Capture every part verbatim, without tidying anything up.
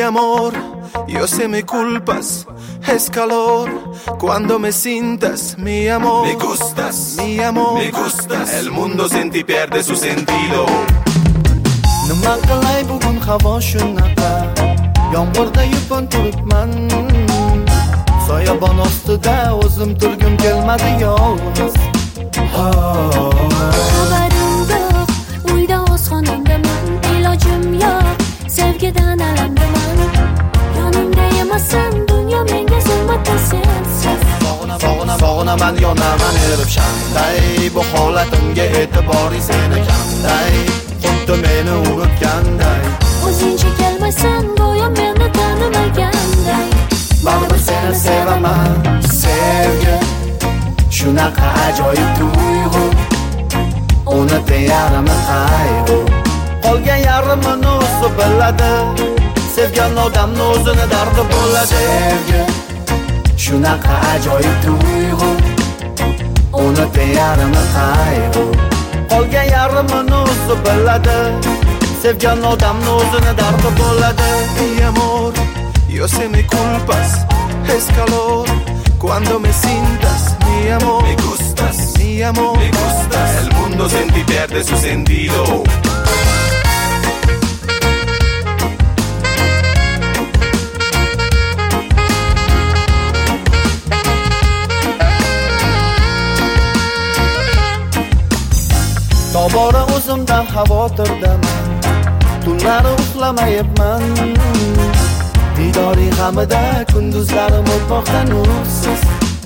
amor, yo sé me culpas, es calor cuando me sientas, mi amor. Me gustas, mi amor, me gustas. El mundo sin ti pierde su sentido. Nima qilay bugun havo shunaqa, yomg'irda yupun turibman. Soyabon ostida o'zim turgim kelmadi yolg'iz. Xabarim yo'q, uyda o'z xonamdaman. Ilojim yo'q, sevgidan alamdaman. Yonimda emasan, dunyo menga zulmatda sensiz. Sog'ina, sog'inaman, yonaman erib shanday. Bu holatimga e'tiboring seni kamday. Xuddi meni unutganday. O'zingcha kelmaysan, go'yo meni tanimaganday. Baribir seni sevaman, sevgi shunaqa ajoyib tuyg'u. Uni deyarimi qayg'u. Qolgan yarimini o'zi biladi. Sevgan odamni o'zini dardi bo'ladi. Sevgi shunaqa ajoyib tuyg'u. Uni deyarimi qayg'u. Qolgan yarimini o'zi biladi. Sevgan odamni o'zini dardi bo'ladi. Mi amor, yo sé me culpas, es calor cuando me sientas, mi amor. Me gustas, mi amor, me gustas. El mundo sin ti pierde su sentido. Tobora o'zimdan xavotirdaman. Tunlari uxlamayapman. Didoring g'amida kunduzlarim o'tmoqda nursiz.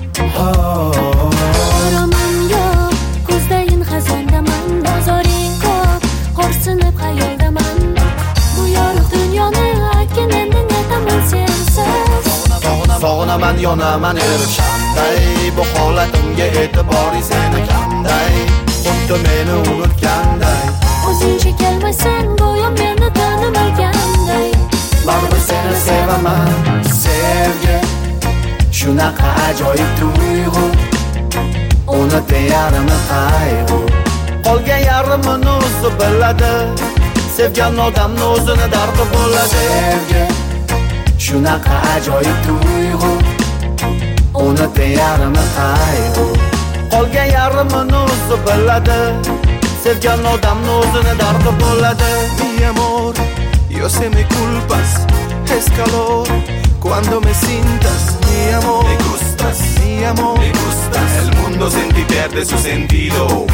Roman yo'q, ko'zdayin xazondaman. Bozoring ko'p, xo'rsinib xayoldaman. Bu yorug' dunyoni aytgan endi netaman sensiz. Sog'inaman, yonaman erib shanday. Bu holatimga e'tiboring seni kamday. Xuddi meni unutganday. O'zingcha kelmaysan, go'yo meni tanimaganday. Baribir seni sevaman, sevgi shunaqa ajoyib tuyg'u. Uni deyarimi qayg'u. Qolgan yarimini o'zi biladi. Sevgan odamni o'zini dardi bo'ladi. Sevgi shunaqa ajoyib tuyg'u. Uni deyarimi qayg'u. Qolgan yarimini o'zi biladi. Sevgan odamni o'zini dardi bo'ladi. mi amor, yo sé me culpas, es calor cuando me sientas, mi amor. Me gustas, mi amor, me gustas. El mundo sin ti pierde su sentido.